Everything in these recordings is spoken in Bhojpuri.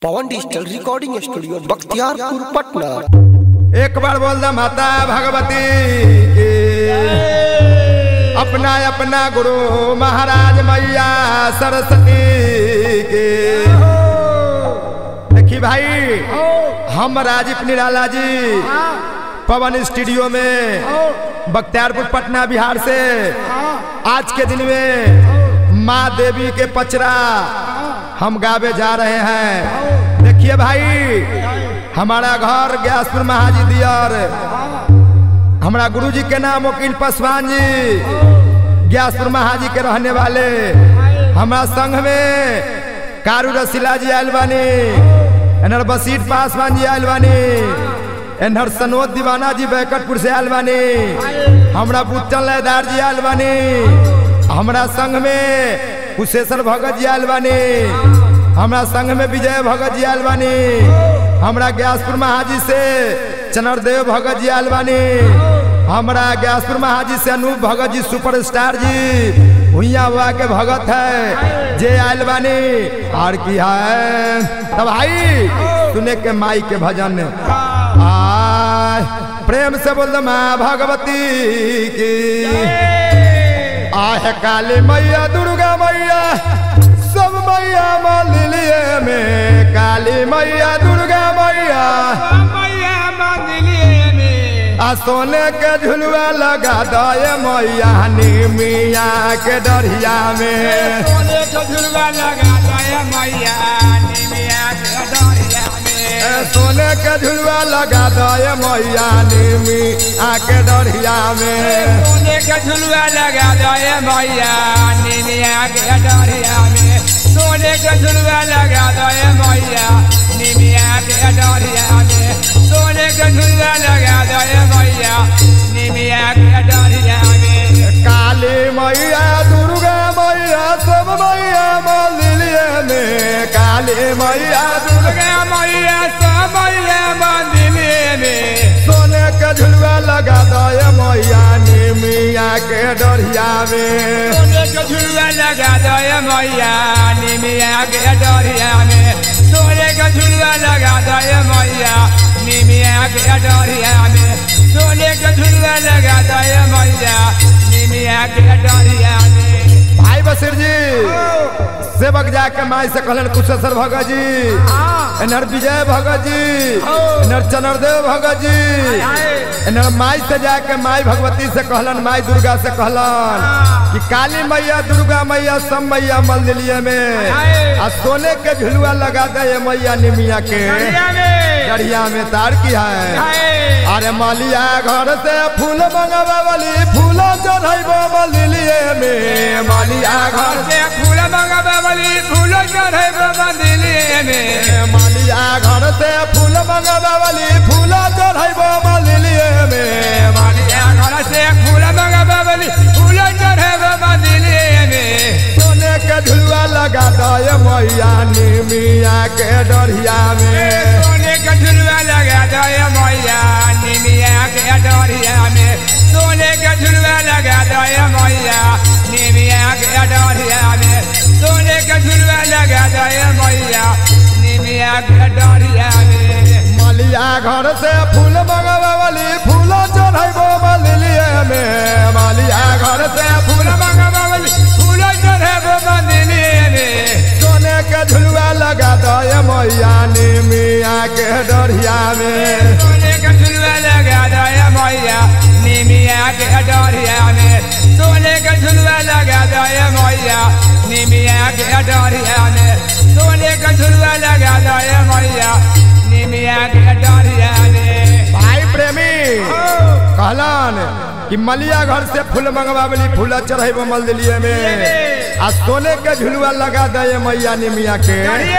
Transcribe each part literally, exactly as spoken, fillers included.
पवन digital recording studio Bakhtiyarpur Patna. एक बार बोल दे माता भगवती की अपना अपना गुरु महाराज मैया सरस्वती की। देखी भाई हम राजीव निराला जी पवन स्टूडियो में बख्तियारपुर पटना बिहार से आज के दिन में माँ देवी के पचरा हम गावे जा रहे हैं। देखिए भाई हमारा घर ग्यासपुर महाजी दियर, हमारा गुरुजी के नाम वकील पासवान जी ग्यासपुर महाजी के रहने वाले। हमारा संघ में कारू रसीला जी आयल बानी, एनर बसीर पासवान जी आयल बानी, एनर सनोद दीवाना जी बैकटपुर से आयल बानी, हमारा बुच्चन लयदार जी आयल बानी, हमारा संघ में कुशेश्वर भगत जी आयल बानी, हमारा संघ में विजय भगत जी आयल बानी, हमारा ग्यासपुर महाजी से चनरदेव भगत जी आयल बानी, हमारा ग्यासपुर महाजी से अनूप भगत जी सुपरस्टार जी भुइया हुआ के भगत है जे आयल बानी। और की है तब भाई सुने के माई के भजन आय प्रेम से बोल दो माँ भगवती की। आहे काली मैया दुर्गा मैया सब मैया मंदिलिए में, काली मैया दुर्गा मैया मैया मंदिलिए में। आ सोने के झुलुआ लगा दे मैया निमिया के डरिया में, सोने के झुलुआ लगा दे मैया निमिया के डरिया में, सोने के झुलुआ लगा दे मैया निमिया के डरिया में, सोने के झुलुआ लगा दे मैया निमिया के डरिया में, सोने के झुलुआ लगा दे मैया निमिया के डरिया में, सोने के झुलुआ लगा दे मैया निमिया के डरिया में। काली मैया दुर्गा मैया सब मैया मंदिलिए में, काली मैया दुर्गा मैया सब मैया मंदिलिए में, सोने के झुलुआ लगा दे मैया निमिया के डरिया में, सोने के झुलुआ लगा दे मैया निमिया के डरिया में, सोने के झुलुआ लगा दे मैया निमिया के डरिया में, सोने के झुलुआ लगा दे मैया निमिया के डरिया में। भाई बसीर जी सेवक जाके माई से कहलन कुशेश्वर भगत जी, एनर विजय भगत जी, एनर चनरदेव भगत जी, एनर माई से जाके माई भगवती से कहलन, माई दुर्गा से कहलन कि काली मैया दुर्गा मैया सब मैया मंदिलिए में आ सोने के झुलुआ लगा दे मैया निमिया के डरिया में। तार की है अरे मालिया घर से फूल मंगवावली फूल चढ़ाइबो मंदिलिए में, मालिया घर से फूल मंगवावली फूल चढ़ाइबो मंदिलिए में, मालिया घर से फूल मंगवावली फूल चढ़ाइबो मंदिलिए में, मालिया घर से फूल मंगवावली फूल चढ़ाइबो मंदिलिए में, सोने के झुलुआ लगा दे मैया निमिया के डरिया में, सोने के झुलुआ लगा दे मैया निमिया के डरिया में, सोने के झुलुआ लगा दे मैया निमिया के डरिया में, सोने के झुलुआ लगा दे मैया निमिया के डरिया में। मालिया घर से फूल मंगवावली फूल चढ़ाइबो मंदिलिए में, मालिया घर से फूल मंगवावली फूल चढ़ाइबो मंदिलिए में, सोने के झुलुआ लगा दे मैया निमिया के डरिया में, सोने के झुलुआ लगा दे मैया निमिया के डरिया में, सोने के झुलुआ लगा दे मैया निमिया के डरिया में, सोने के झुलुआ लगा दे मैया निमिया के डरिया में। भाई प्रेमी कहलन कि मलिया घर से फूल मंगवावली फूल चढ़ाइबो मंदिलिए में आ सोने के झुलुआ लगा दे मैया निमिया के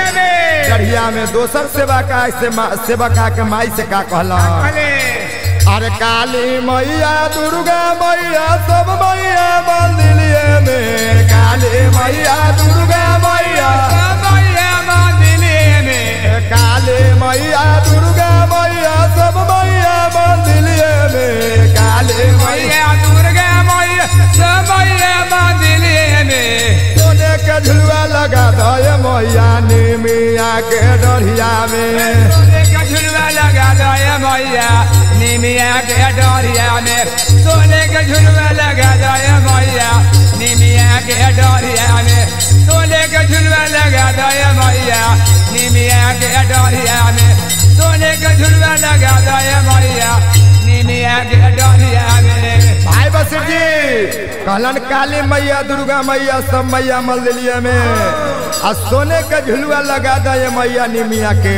डरिया में। दोसर सेवा का से सेवा का के माई से का कहलन अरे काली मैया दुर्गा मैया सब मैया मंदिलिए में, काली मैया दुर्गा मैया सब मैया मंदिलिए में, काली मैया दुर्गा मैया सब मैया मंदिलिए में, काली मैया दुर्गा मैया सब मैया मंदिलिए में, सोने के झुलुआ लगा दे मैया निमिया निमिया के डरिया में सोने का झुलवा लगा दो ये मैया निमिया के डरिया में सोने का झुलवा लगा दो ये मैया निमिया के डरिया में सोने का झुलवा लगा दो ये मैया निमिया के डरिया में सोने का झुलवा लगा दो ये मैया निमिया के डरिया में। भाई बसर जी कहलन काली मैया दुर्गा मैया सब मैया मंदिलिया में आ सोने का झुलवा लगा दे मैया निमिया के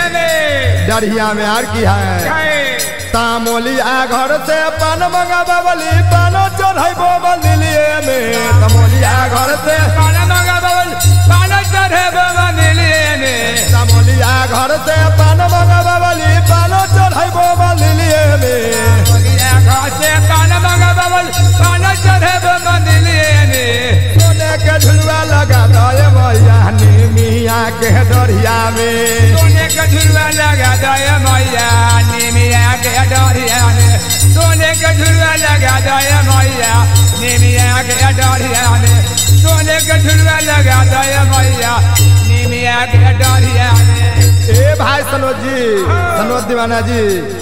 डरिया में। आर की है तामोलिया घर से पान मंगा बबली पानो चढ़ो मंदिलिए में तमोलिया घर से पान मंगा बबल पानो चढ़ो मंदिलिए में तामोलिया घर से पान मंगा बबली पानो चढ़ो मंदिलिए में घर से पान मंगा बबल पानो चढ़ो मंदिलिए में। सोने के झुलवा लगा दे मैया निमिया के डरिया में सोने का झुलवा लगा दो ये मैया निमिया के डरिया में सोने का झुलवा लगा दो ये मैया निमिया के डरिया में सोने का झुलवा लगा दो ये मैया निमिया के डरिया में। ए भाई सनोज जी सनोज दीवाना जी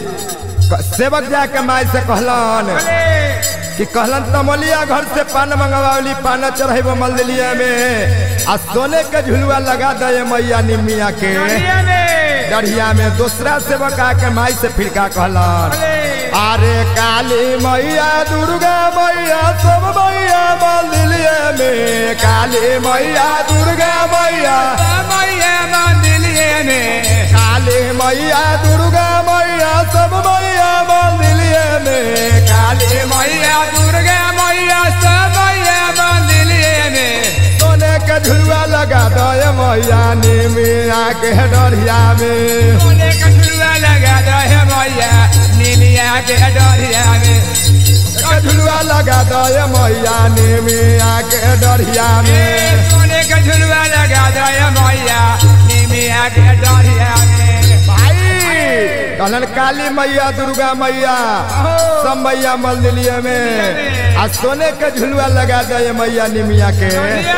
सेवक जाके माई से कहलन कि कहलन तमोलिया घर से पान मंगवावली पान चढ़ेबो मंदिलिया में आ सोने के झुलवा लगा दे मैया निमिया के डरिया में। दूसरा सेवक आके माई से फिर का कहलन अरे काली मैया दुर्गा मैया सब मैया मंदिलिया में काली मैया दुर्गा मैया मैया मंदिलिए में काली मैया दुर्गा मैया सब मैया मंदिलिया में काली मैया दुर्गा मैया सब मैया मंदिलिए में। सोने के झुलवा लगा दे मैया निमिया के डरिया में सोने का झुलवा लगा दो ये मैया निमिया के डरिया में झुलवा लगा दे मैया निमिया के डरिया में सोने का झुलवा लगा दो ये मैया निमिया के डरिया में। भाई कहलन काली मैया दुर्गा मैया सब मैया मंदिलिया में आ सोने के झुलवा लगा दे मैया निमिया के।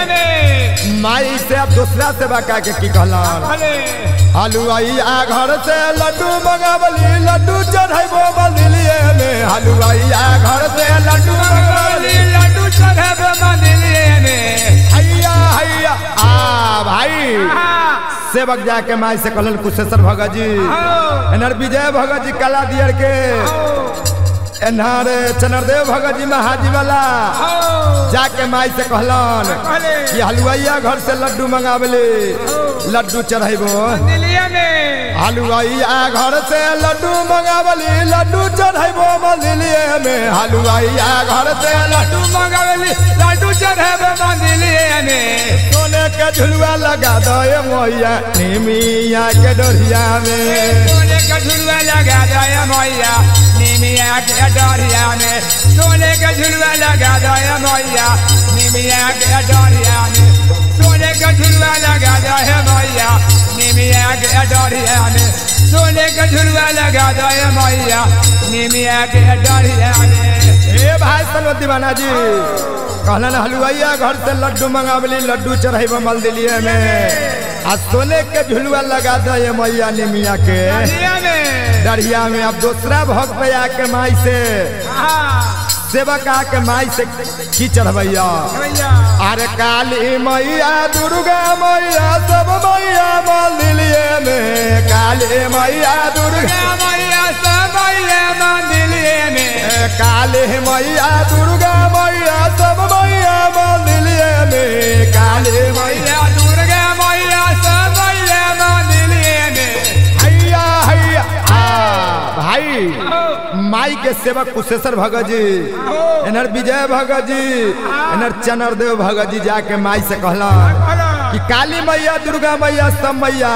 माई से अब दूसरा से बका के की कहलन हलुआइया घर से लड्डू मंगावली लड्डू चढ़ेबो मंदिलिए में हलुआइया घर से लड्डू मंगावली लड्डू चढ़ेबो मंदिलिए में। हैया हैया आ भाई सेवक जाके माई से कहलन कुशेश्वर भगत जी एनर विजय भगत जी कला दियर के एनहर चनरदेव भगत जी महाजी वाला जाके माई से कहलन कि हलुआइया घर से लड्डू मंगावले लड्डू चढ़ेबो हलुआइया घर से लड्डू मंगावली लड्डू चढ़ेबो मंदिलिए में हलुआइया घर से लड्डू मंगावली लड्डू चढ़ेबो मंदिलिए में। सोने के झुलवा लगा दे मैया निमिया के डरिया में सोने का झुलवा लगा दो ये मैया निमिया के डरिया में सोने का झुलवा लगा दो ये मैया निमिया के डरिया में सोने का झुलवा लगा दो ये मैया निमिया के डरिया में सोने का झुलवा लगा दो ये मैया निमिया के डरिया में। ए भाई सनोज दीवाना जी कहलन हलुआइया घर से लड्डू मंगावली लड्डू चढ़ेबो मंदिलिए में आ सोने के झुलवा लगा दे मैया निमिया के डरिया में। अब दूसरा भक्त आके माई से सेवक आके माई से की चढ़बैया अरे काली मैया दुर्गा मैया सब मैया मंदिलिए में काली मैया दुर्गा मैया सब मैया मंदिलिए में काली मैया दुर्गा मैया सब मैया मंदिलिए में काली मैया दुर्गा मैया सब मैया मंदिलिए में। हैया हैया आ भाई माई के सेवक कुशेश्वर भगत जी एनर विजय भगत जी एनर चनरदेव भगत जी जाके माई से कहलन कि काली मैया दुर्गा मैया सब मैया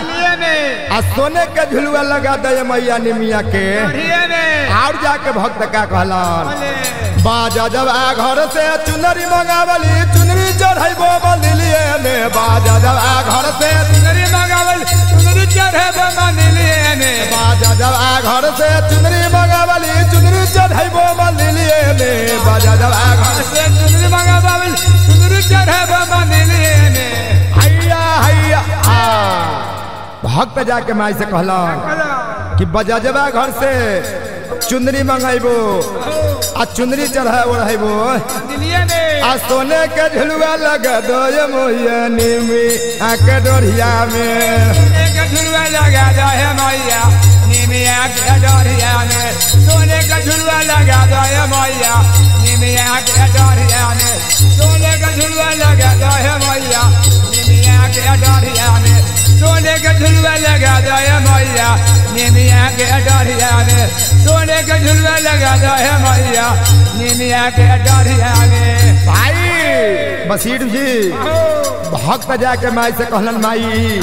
आ सोने के झुलवा लगा दे मैया निमिया के। और जाके भक्त का कहलन बाजा जब आ घर से चुनरी मंगावली चुनरी चढ़ेबो मंदिलिए में बाजा जब आ घर से चुनरी मंगावली चुनरी चढ़ेबो मंदिलिए में बाजा जब आ घर से चुनरी मंगावली चुनरी चढ़ेबो मंदिलिए में बाजा जब आ घर से चुनरी मंगावली चुनरी चढ़ेबो मंदिलिए में। हैया हैया आ भक्त जाके माई से कहला कि बजजबा घर से चुंदरी मंगेबो आ चुंदरी चढ़ा ओढ़ेबो आ सोने के झुलुआ लगा दो ये मोहिया निमी आके डोरिया में झुलुआ लगा दो हे मैया निमिया के डोरिया में सोने का झुलुआ लगा दो हे मैया निमिया के डोरिया में सोने का झुलुआ लगा दो हे मैया निमिया के डोरिया में सोने का झुलुआ लगा दो हे मैया निमिया के डोरिया में सोने का झुलुआ लगा दो हे मैया निमिया के डोरिया में। भाई बसीर जी भक्त जाके माई से कहलन माई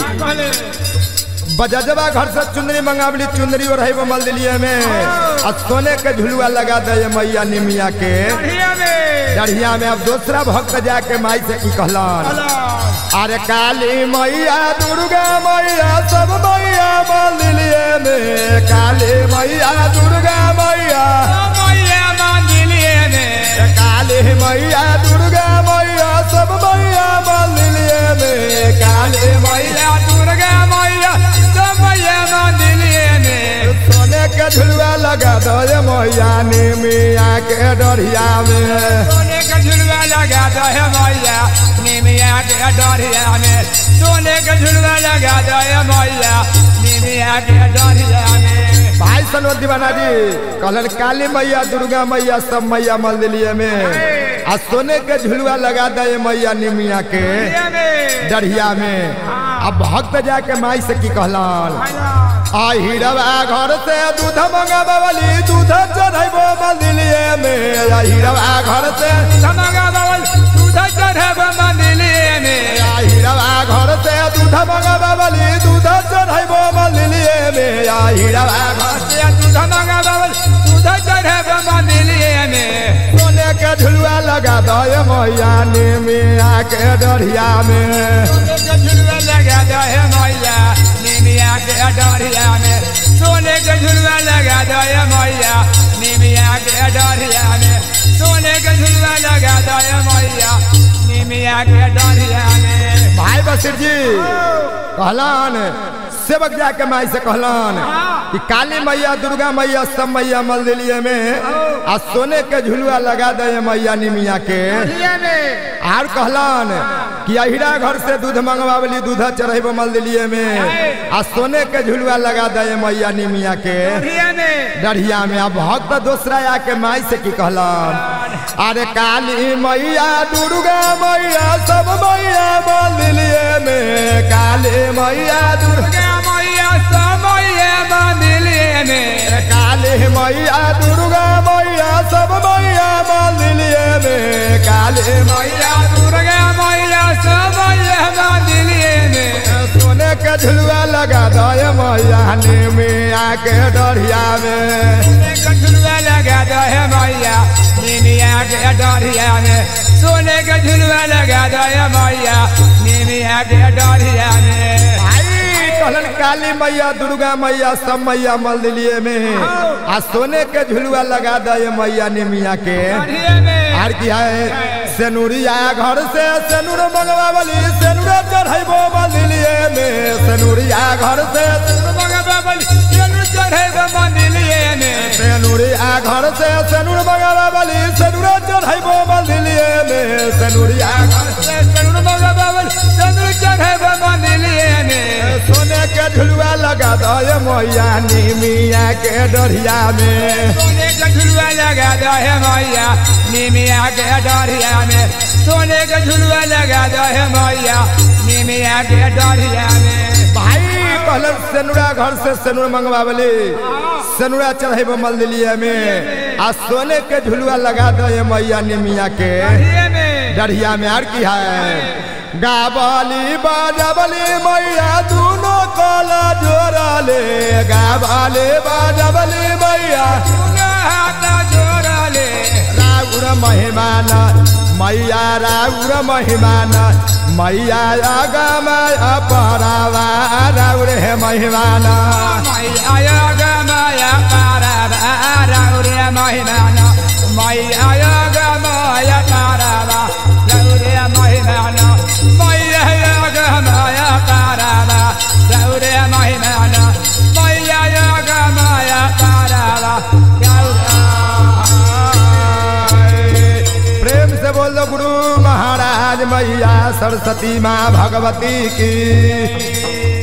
बजजबा घर से चुंदरी मंगावली चुंदरी और है मल दिलिए में आ सोने के झुलुआ लगा दे मैया निमिया के डढ़िया में। अब दूसरा भक्त जाके माई से की कहलन अरे काली मैया दुर्गा मैया सब मैया मल दिलिए में काली मैया दुर्गा मैया मैया मान दिलिए में काली मैया दुर्गा मैया सब मैया मल दिलिए में काली मैया दुर्गा मैया सब मैया मान दिलिए में सोने के झुलुआ लगा दो मैया निमिया के डरिया में सोने का झुलुआ लगा दो हे मैया निमिया के डरिया में सोने का झुलुआ लगा दो हे मैया निमिया के डरिया में। भाई सनो दीवाना जी कहलन काली मैया दुर्गा मैया सब मैया मल दिलिए में आ सोने के झुलुआ लगा दे मैया निमिया के डरिया में। अब भक्त जाके माई से की कहलन आ हीरवा घर से दूध मंगावली दूध चढ़ेबो मल दिलिए में आ हीरवा घर से मंगावल दूध चढ़ेबो मल दिलिए में आ हीरवा घर से दूध मंगावली दूध चढ़ेबो मल दिलिए में आ हीरवा घर से दूध मंगावल दूध चढ़ेबो मल दिलिए में सोने के झुलुआ लगा दो मैया निमिया के डरिया में झुलुआ लगा दो हे मैया निमिया के डरिया में सोने के झुलुआ लगा दो हे मैया निमिया के डरिया में सोने के झुलुआ लगा दो हे मैया निमिया के डरिया में। भाई बसीर जी कहलन सेवक जाके माई से कहलन कि काली मैया दुर्गा मैया सब मैया मल दिलिए में आ सोने के झुलुआ लगा दे मैया निमिया के आर कहलन कि अहिरा घर से दूध मंगवावली दूध चढ़ेबो मल दिलिए में आ सोने के झुलुआ लगा दे मैया निमिया के डढ़िया में। अब भक्त दूसरा आके माई से की कहलन अरे काली मैया दुर्गा मैया सब मैया मल दिलिए में काली मैया दुर्गा मैया सब मैया मान दिलिए में काली मैया दुर्गा मैया सब मैया मल दिलिए में काली मैया दुर्गा मैया सब मैया मान दिलिए में सोने के झुलुआ लगा दो मैया निमिया के डरिया में झुलुआ लगा दो हे मैया निमिया के डरिया में सोने के झुलुआ लगा दो हे मैया निमिया के डरिया में। कहलन काली मैया दुर्गा मैया सब मैया मल दिलिए में आ सोने के झुलुआ लगा दे मैया निमिया के आर की है सेनुरिया घर से सेनुर मंगवावली सेनुर चढ़ेबो मल दिलिए में सेनुरिया घर से मंगवावली सेनुर चढ़ेबो मल दिलिए में सेनुरिया घर से सेनुर मंगवावली सेनुर चढ़ेबो मल दिलिए में सेनुरिया घर से सेनुर मंगवावली सेनुर चढ़ेबो मल दिलिए में सोने के झुलुआ लगा दो मैया निमिया के डरिया में सोने के झुलुआ लगा दो हे मैया निमिया के डरिया में सोने के झुलुआ लगा दो हे मैया निमिया के डरिया में। भाई कहलन सेनुरा घर से सेनुर मंगवावली सेनुरा चढ़ेबो मल दिलिए में आ सोने के झुलुआ लगा दो मैया निमिया के डरिया में। आर की है गावली बाजबली मैया दोनों कला जोड़ाले गावली बाजबली मैया जोड़ाले राउर महिमान मैया राउर महिमान मैया आगम अपरावा राउर है महिमान मैया आगम अपरावा राउर महिमान मैया आगम अपरावा राउर महिमान मैया आगम अपरावा राउर से बोल दो गुरु महाराज मैया सरस्वती माँ भगवती की।